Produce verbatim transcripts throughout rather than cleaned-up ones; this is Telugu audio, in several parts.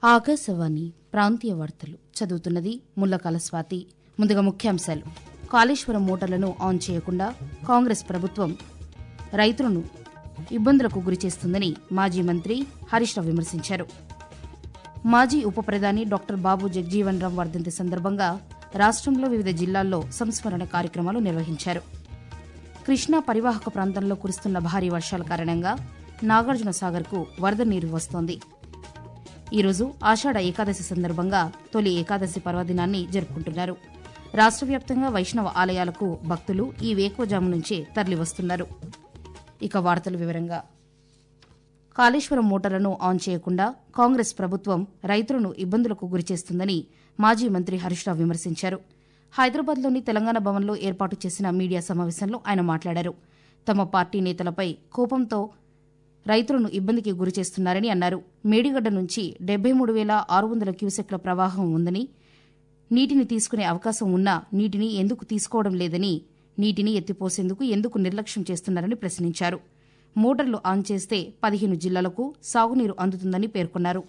ఆకాశవాణి ప్రాంతీయ వార్తలు చదువుతున్నది ముల్లకాల స్వాతి. ముందుగా ముఖ్యాంశాలు. కాళేశ్వరం మోటార్లను ఆన్ చేయకుండా కాంగ్రెస్ ప్రభుత్వం రైతులను ఇబ్బందులకు గురిచేస్తుందని మాజీ మంత్రి హరీష్ రావు విమర్శించారు. మాజీ ఉప ప్రధాని డాక్టర్ బాబు జగ్జీవన్ రామ్ వర్ధంతి సందర్భంగా రాష్టంలో వివిధ జిల్లాల్లో సంస్మరణ కార్యక్రమాలు నిర్వహించారు. కృష్ణా పరివాహక ప్రాంతంలో కురుస్తున్న భారీ వర్షాల కారణంగా నాగార్జున సాగర్కు వరద నీరు వస్తోంది. ఈరోజు ఆషాఢ ఏకాదశి సందర్భంగా తొలి ఏకాదశి పర్వదినాన్ని జరుపుకుంటున్నారు. రాష్ట్ర వ్యాప్తంగా వైష్ణవ ఆలయాలకు భక్తులు ఈ వేకువజాము నుంచే తరలివస్తున్నారు. ఇక వార్తల వివరంగా. కాళేశ్వరం మోటార్లను ఆన్ చేయకుండా కాంగ్రెస్ ప్రభుత్వం రైతులను ఇబ్బందులకు గురిచేస్తుందని మాజీ మంత్రి హరీష్ రావు విమర్శించారు. హైదరాబాద్లోని తెలంగాణ భవన్లో ఏర్పాటు చేసిన మీడియా సమావేశంలో ఆయన మాట్లాడారు. తమ పార్టీ నేతలపై కోపంతో రైతులను ఇబ్బందికి గురిచేస్తున్నారని అన్నారు. మేడిగడ్డ నుంచి డెబ్బై మూడు వేల ఆరు వందల క్యూసెక్ల ప్రవాహం ఉందని, నీటిని తీసుకునే అవకాశం ఉన్నా నీటిని ఎందుకు తీసుకోవడం లేదని, నీటిని ఎత్తిపోసేందుకు ఎందుకు నిర్లక్ష్యం చేస్తున్నారని ప్రశ్నించారు. మోటార్లు ఆన్ చేస్తే పదిహేను జిల్లాలకు సాగునీరు అందుతుందని పేర్కొన్నారు.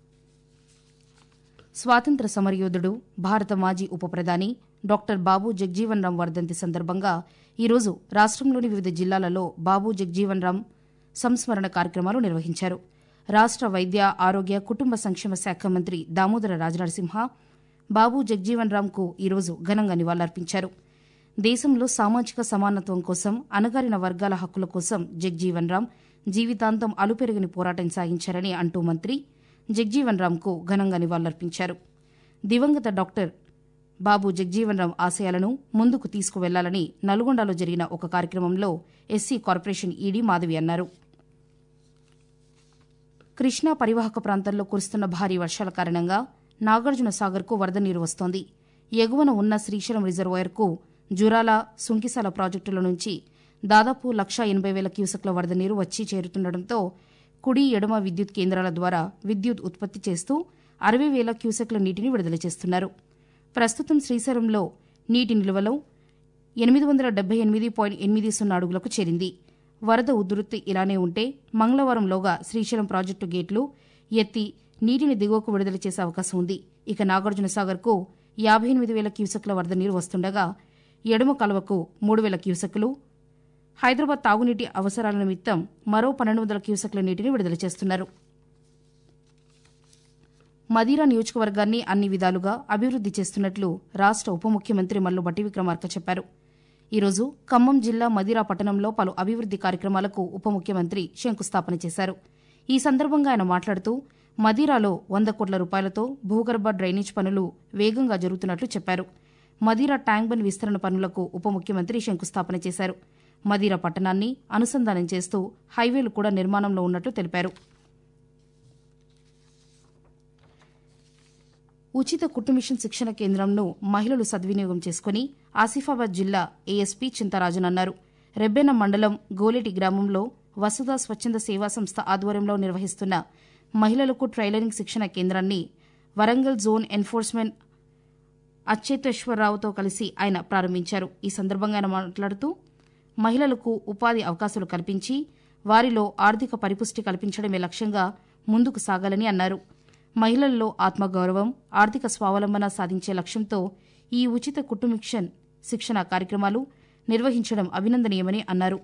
స్వాతంత్ర సమరయోధుడు, భారత మాజీ ఉప ప్రధాని డాక్టర్ బాబు జగ్జీవన్ రామ్ వర్ధంతి సందర్భంగా ఈరోజు రాష్టంలోని వివిధ జిల్లాలలో బాబు జగ్జీవన్ రామ్ సంస్మరణ కార్యక్రమాలు నిర్వహించారు. రాష్ట వైద్య, ఆరోగ్య, కుటుంబ సంక్షేమ శాఖ మంత్రి దామోదర రాజనరసింహ బాబు జగ్జీవన్ రామ్కు ఈరోజు ఘనంగా నివాళులర్పించారు. దేశంలో సామాజిక సమానత్వం కోసం, అణగారిన వర్గాల హక్కుల కోసం జగ్జీవన్ రామ్ జీవితాంతం అలుపెరగని పోరాటం సాగించారని అంటూ మంత్రి జగ్జీవన్ రామ్కు ఘనంగా నివాళులర్పించారు. దివంగత డాక్టర్ బాబు జగ్జీవన్ రామ్ ఆశయాలను ముందుకు తీసుకువెళ్లాలని నల్గొండలో జరిగిన ఒక కార్యక్రమంలో ఎస్సీ కార్పొరేషన్ ఈడీ మాధవి అన్నారు. కృష్ణా పరివాహక ప్రాంతాల్లో కురుస్తున్న భారీ వర్షాల కారణంగా నాగార్జున సాగర్కు వరద నీరు వస్తోంది. ఎగువన ఉన్న శ్రీశైలం రిజర్వాయర్కు జురాల, సుంకిసాల ప్రాజెక్టుల నుంచి దాదాపు లక్షా ఎనబై వేల క్యూసెక్ల వరద నీరు వచ్చి చేరుతుండటంతో కుడి, ఎడమ విద్యుత్ కేంద్రాల ద్వారా విద్యుత్ ఉత్పత్తి చేస్తూ అరవై వేల క్యూసెక్ల నీటిని విడుదల చేస్తున్నారు. ప్రస్తుతం శ్రీశైలంలో నీటి నిల్వలో ఎనిమిది వందల డెబ్బై ఎనిమిది పాయింట్ ఎనిమిది సున్నా అడుగులకు చేరింది. వరద ఉధృతి ఇలానే ఉంటే మంగళవారంలోగా శ్రీశైలం ప్రాజెక్టు గేట్లు ఎత్తి నీటిని దిగువకు విడుదల చేసే అవకాశం ఉంది. ఇక నాగార్జున సాగర్కు యాబై ఎనిమిది వేల క్యూసెక్ల వరద నీరు వస్తుండగా ఎడమ కాలువకు మూడు వేల క్యూసెక్లు, హైదరాబాద్ తాగునీటి అవసరాల నిమిత్తం మరో పన్నెండు వందల క్యూసెక్ల నీటిని విడుదల చేస్తున్నారు. మదిరా నియోజకవర్గాన్ని అన్ని విధాలుగా అభివృద్ది చేస్తున్నట్లు రాష్ట ఉప ముఖ్యమంత్రి మల్లు భట్టి విక్రమార్క చెప్పారు. ఈరోజు ఖమ్మం జిల్లా మదిరా పట్టణంలో పలు అభివృద్ది కార్యక్రమాలకు ఉప ముఖ్యమంత్రి శంకుస్థాపన చేశారు. ఈ సందర్భంగా ఆయన మాట్లాడుతూ మదిరాలో వంద కోట్ల రూపాయలతో భూగర్భ డ్రైనేజ్ పనులు వేగంగా జరుగుతున్నట్లు చెప్పారు. మదిరా ట్యాంక్ బండ్ విస్తరణ పనులకు ఉప ముఖ్యమంత్రి శంకుస్థాపన చేశారు. మదిరా పట్టణాన్ని అనుసంధానం చేస్తూ హైవేలు కూడా నిర్మాణంలో ఉన్నట్లు తెలిపారు. ఉచిత కుట్టు మిషన్ శిక్షణ కేంద్రంను మహిళలు సద్వినియోగం చేసుకుని ఆసిఫాబాద్ జిల్లా ఏఎస్పీ చింతరాజన్ అన్నారు. రెబ్బెన మండలం గోలేటి గ్రామంలో వసుధ స్వచ్ఛంద సేవా సంస్థ ఆధ్వర్యంలో నిర్వహిస్తున్న మహిళలకు ట్రైలరింగ్ శిక్షణ కేంద్రాన్ని వరంగల్ జోన్ ఎన్ఫోర్స్మెంట్ అచ్యుతేశ్వరరావుతో కలిసి ఆయన ప్రారంభించారు. ఈ సందర్భంగా ఆయన మాట్లాడుతూ మహిళలకు ఉపాధి అవకాశాలు కల్పించి వారిలో ఆర్థిక పరిపుష్టి కల్పించడమే లక్ష్యంగా ముందుకు సాగాలని అన్నారు. మహిళల్లో ఆత్మగౌరవం, ఆర్థిక స్వావలంబన సాధించే లక్ష్యంతో ఈ ఉచిత కుట్టు మిషన్ శిక్షణ కార్యక్రమాలు నిర్వహించడం అభినందనీయమని అన్నారు.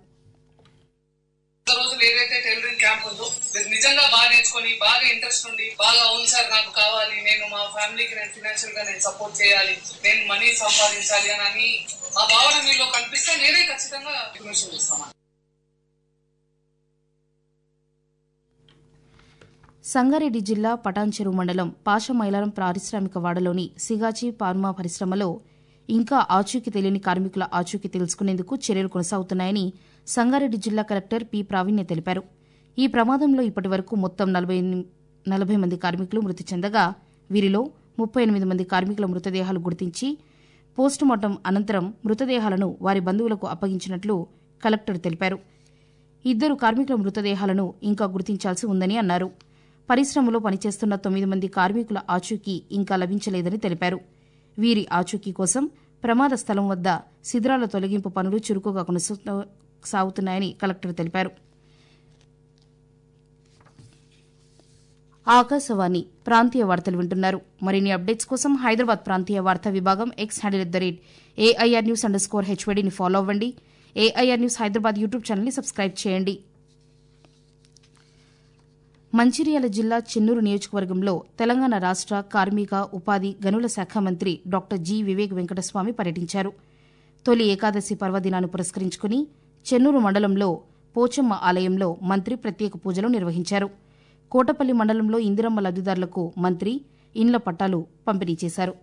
ఏదైతే టైలరింగ్ క్యాంప్ ఉందో నిజంగా బాగా నేర్చుకుని బాగా ఇంట్రెస్ట్ ఉండి బాగా అవును సార్ నాకు కావాలి, నేను మా ఫ్యామిలీకి నేను ఫైనాన్షియల్ గా నేను సపోర్ట్ చేయాలి, నేను మనీ సంపాదించాలి అని ఆ భావన మీలో కనిపిస్తే నేనే ఖచ్చితంగా ఇన్ఫర్మేషన్ చేస్తాను. సంగారెడ్డి జిల్లా పటాన్చెరు మండలం పాషమైలారం పారిశ్రామిక వాడలోని సిగాచి ఫార్మా పరిశ్రమలో ఇంకా ఆచూకీ తెలియని కార్మికుల ఆచూకీ తెలుసుకునేందుకు చర్యలు కొనసాగుతున్నాయని సంగారెడ్డి జిల్లా కలెక్టర్ పి ప్రావీణ్య తెలిపారు. ఈ ప్రమాదంలో ఇప్పటి వరకు మొత్తం నలభై మంది కార్మికులు మృతి చెందగా వీరిలో ముప్పై ఎనిమిది మంది కార్మికుల మృతదేహాలు గుర్తించి పోస్టుమార్టం అనంతరం మృతదేహాలను వారి బంధువులకు అప్పగించినట్లు కలెక్టర్ తెలిపారు. ఇద్దరు కార్మికుల మృతదేహాలను ఇంకా గుర్తించాల్సి ఉందని అన్నారు. పరిశ్రమలో పనిచేస్తున్న తొమ్మిది మంది కార్మికుల ఆచూకీ ఇంకా లభించలేదని తెలిపారు. వీరి ఆచూకీ కోసం ప్రమాద స్థలం వద్ద శిథిరాల తొలగింపు పనులు చురుకుగా కొనసాగుతున్నాయని కలెక్టర్ తెలిపారు. ఆకాశవాణి ప్రాంతీయ వార్తలు వింటున్నారు. మరిన్ని అప్డేట్స్ కోసం హైదరాబాద్ ప్రాంతీయ వార్తా విభాగం X handle at the rate AIR news underscore హెచ్వైడీని ఫాలో అవ్వండి. ఏఐఆర్ న్యూస్ హైదరాబాద్ యూట్యూబ్ ఛానల్ని సబ్స్క్రైబ్ చేయండి. మంచిర్యాల జిల్లా చెన్నూరు నియోజకవర్గంలో తెలంగాణ రాష్ట కార్మిక ఉపాధి గనుల శాఖ మంత్రి డాక్టర్ జి వివేక్ వెంకటస్వామి పర్యటించారు. తొలి ఏకాదశి పర్వదినాన్ని పురస్కరించుకుని చెన్నూరు మండలంలో పోచమ్మ ఆలయంలో మంత్రి ప్రత్యేక పూజలు నిర్వహించారు. కోటపల్లి మండలంలో ఇందిరమ్మ లబ్దిదారులకు మంత్రి ఇండ్ల పట్టాలు పంపిణీ చేశారు.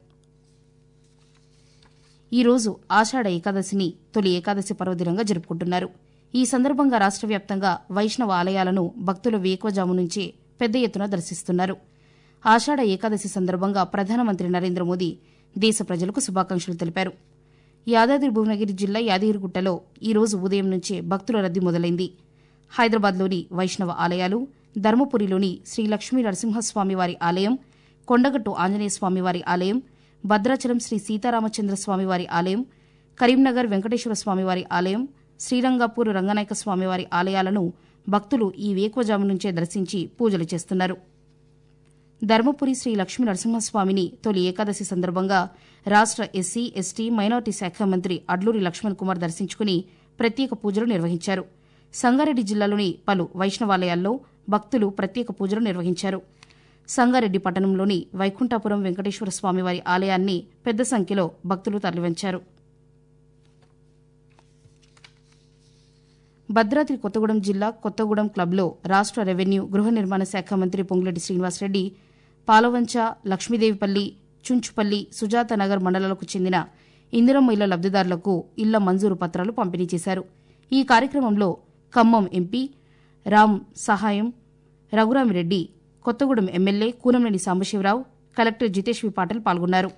ఈ రోజు ఆషాఢ ఏకాదశిని తొలి ఏకాదశి పర్వదినంగా జరుపుకుంటున్నారు. ఈ సందర్భంగా రాష్ట వ్యాప్తంగా వైష్ణవ ఆలయాలను భక్తులు వేకువజాము నుంచే పెద్ద ఎత్తున దర్శిస్తున్నారు. ఆషాఢ ఏకాదశి సందర్భంగా ప్రధానమంత్రి నరేంద్ర మోదీ దేశ ప్రజలకు శుభాకాంక్షలు తెలిపారు. యాదాద్రి భువనగిరి జిల్లా యాదగిరిగుట్టలో ఈ రోజు ఉదయం నుంచే భక్తుల రద్దీ మొదలైంది. హైదరాబాద్లోని వైష్ణవ ఆలయాలు, ధర్మపురిలోని శ్రీ లక్ష్మీ నరసింహస్వామివారి ఆలయం, కొండగట్టు ఆంజనేయ స్వామివారి ఆలయం, భద్రాచలం శ్రీ సీతారామచంద్ర స్వామివారి ఆలయం, కరీంనగర్ వెంకటేశ్వర స్వామివారి ఆలయం, శ్రీరంగాపూర్ రంగనాయక స్వామివారి ఆలయాలను భక్తులు ఈ వేకువజాము నుంచే దర్శించి పూజలు చేస్తున్నారు. ధర్మపురి శ్రీ లక్ష్మీ నరసింహస్వామిని తొలి ఏకాదశి సందర్భంగా రాష్ట ఎస్సీ ఎస్టీ మైనార్టీ శాఖ మంత్రి అడ్లూరి లక్ష్మణ్ కుమార్ దర్శించుకుని ప్రత్యేక పూజలు నిర్వహించారు. సంగారెడ్డి జిల్లాలోని పలు వైష్ణవాలయాల్లో భక్తులు ప్రత్యేక పూజలు నిర్వహించారు. సంగారెడ్డి పట్టణంలోని వైకుంఠాపురం వెంకటేశ్వర స్వామివారి ఆలయాన్ని పెద్ద సంఖ్యలో భక్తులు తరలివచ్చారు. భద్రాద్రి కొత్తగూడెం జిల్లా కొత్తగూడెం క్లబ్లో రాష్ట రెవెన్యూ గృహ నిర్మాణ శాఖ మంత్రి పొంగులేటి శ్రీనివాసరెడ్డి పాలవంచ, లక్ష్మీదేవిపల్లి, చుంచుపల్లి, సుజాతనగర్ మండలాలకు చెందిన ఇందిరమ్మ ఇళ్ల లబ్దిదారులకు ఇళ్ల మంజూరు పత్రాలు పంపిణీ చేశారు. ఈ కార్యక్రమంలో Khammam MP Ram Sahayam Raghurami Reddy, Kothagudem MLA Koonamneni Sambasiva Rao, collector Jitesh V Patil పాల్గొన్నారు.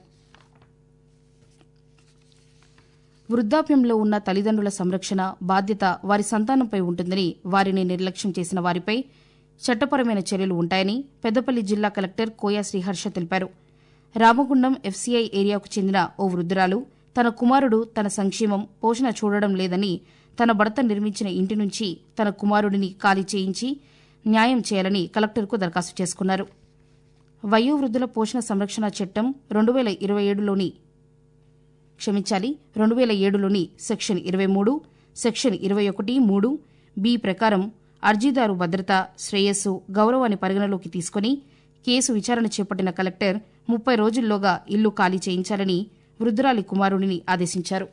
వృద్ధాప్యంలో ఉన్న తల్లిదండ్రుల సంరక్షణ బాధ్యత వారి సంతానంపై ఉంటుందని, వారిని నిర్లక్ష్యం చేసిన వారిపై చట్టపరమైన చర్యలు ఉంటాయని పెద్దపల్లి జిల్లా కలెక్టర్ కోయా శ్రీహర్ష తెలిపారు. రామగుండం ఎఫ్సీఐ ఏరియాకు చెందిన ఓ వృద్ధురాలు తన కుమారుడు తన సంక్షేమం, పోషణ చూడడం లేదని తన భర్త నిర్మించిన ఇంటి నుంచి తన కుమారుడిని ఖాళీ చేయించి న్యాయం చేయాలని కలెక్టర్కు దరఖాస్తు చేసుకున్నారు. వయోవృద్ధుల పోషణ సంరక్షణ చట్టం రెండు వేల ఇరవై ఏడులోని క్షమించాలి రెండు వేల ఏడులోని సెక్షన్ ఇరవై మూడు, సెక్షన్ ఇరవై ఒకటి మూడు బి ప్రకారం అర్జీదారు భద్రత, శ్రేయస్సు, గౌరవాన్ని పరిగణలోకి తీసుకుని కేసు విచారణ చేపట్టిన కలెక్టర్ ముప్పై రోజుల్లోగా ఇల్లు ఖాళీ చేయించాలని వృద్ధురాలి కుమారుడిని ఆదేశించారు.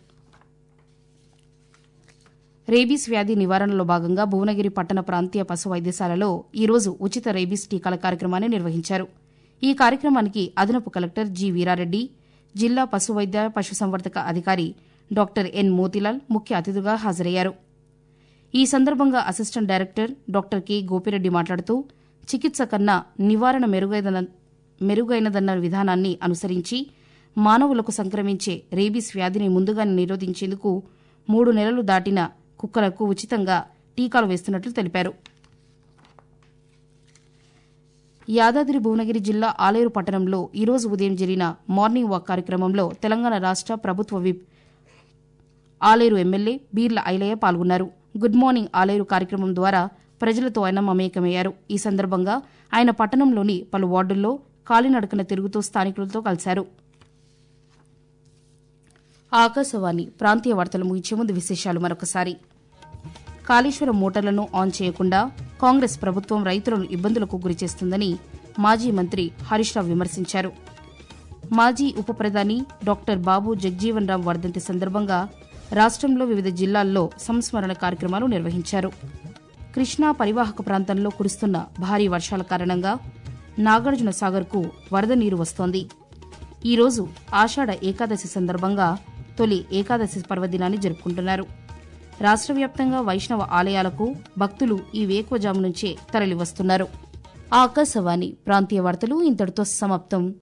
రేబీస్ వ్యాధి నివారణలో భాగంగా భువనగిరి పట్టణ ప్రాంతీయ పశు వైద్యశాలలో ఈ రోజు ఉచిత రేబీస్ టీకాల కార్యక్రమాన్ని నిర్వహించారు. ఈ కార్యక్రమానికి అదనపు కలెక్టర్ జి వీరారెడ్డి, జిల్లా పశు వైద్య పశుసంవర్ధక అధికారి డాక్టర్ ఎన్ మోతిలాల్ ముఖ్య అతిథులుగా హాజరయ్యారు. ఈ సందర్భంగా assistant director doctor K Gopi Reddy మాట్లాడుతూ చికిత్స కన్నా నివారణ మెరుగైనదన్న విధానాన్ని అనుసరించి మానవులకు సంక్రమించే రేబీస్ వ్యాధిని ముందుగానే నిరోధించేందుకు మూడు నెలలు దాటిన కుక్కలకు ఉచితంగా టీకాలు వేస్తున్నట్లు తెలిపారు. యాదాద్రి భువనగిరి జిల్లా ఆలేరు పట్టణంలో ఈ రోజు ఉదయం జరిగిన మార్నింగ్ వాక్ కార్యక్రమంలో తెలంగాణ రాష్ట ప్రభుత్వ విప్ ఆలేరు ఎమ్మెల్యే బీర్ల ఐలయ్య పాల్గొన్నారు. గుడ్ మార్నింగ్ ఆలేరు కార్యక్రమం ద్వారా ప్రజలతో ఆయన మమేకమయ్యారు. ఈ సందర్భంగా ఆయన పట్టణంలోని పలు వార్డుల్లో కాలినడకన తిరుగుతూ స్థానికులతో కలిశారు. ఆకాశవాణి ప్రాంతీయ వార్తలు ముగించే ముందు విశేషాలు మరొకసారి. కాళేశ్వరం మోటార్లను ఆన్ చేయకుండా కాంగ్రెస్ ప్రభుత్వం రైతులను ఇబ్బందులకు గురిచేస్తుందని మాజీ మంత్రి హరీష్ రావు విమర్శించారు. మాజీ ఉప ప్రధాని డాక్టర్ బాబు జగ్జీవన్ రామ్ వర్ధంతి సందర్భంగా రాష్టంలో వివిధ జిల్లాల్లో సంస్మరణ కార్యక్రమాలు నిర్వహించారు. కృష్ణా పరివాహక ప్రాంతంలో కురుస్తున్న భారీ వర్షాల కారణంగా నాగార్జున సాగర్కు వరద నీరు వస్తోంది. ఈ రోజు ఆషాఢ ఏకాదశి సందర్భంగా తొలి ఏకాదశి పర్వదినాన్ని జరుపుకుంటున్నారు. రాష్ట్ర వ్యాప్తంగా వైష్ణవ ఆలయాలకు భక్తులు ఈ వేకువజాము నుంచే తరలివస్తున్నారు. ఆకాశవాణి ప్రాంతీయ వార్తలు ఇంతటితో సమాప్తం.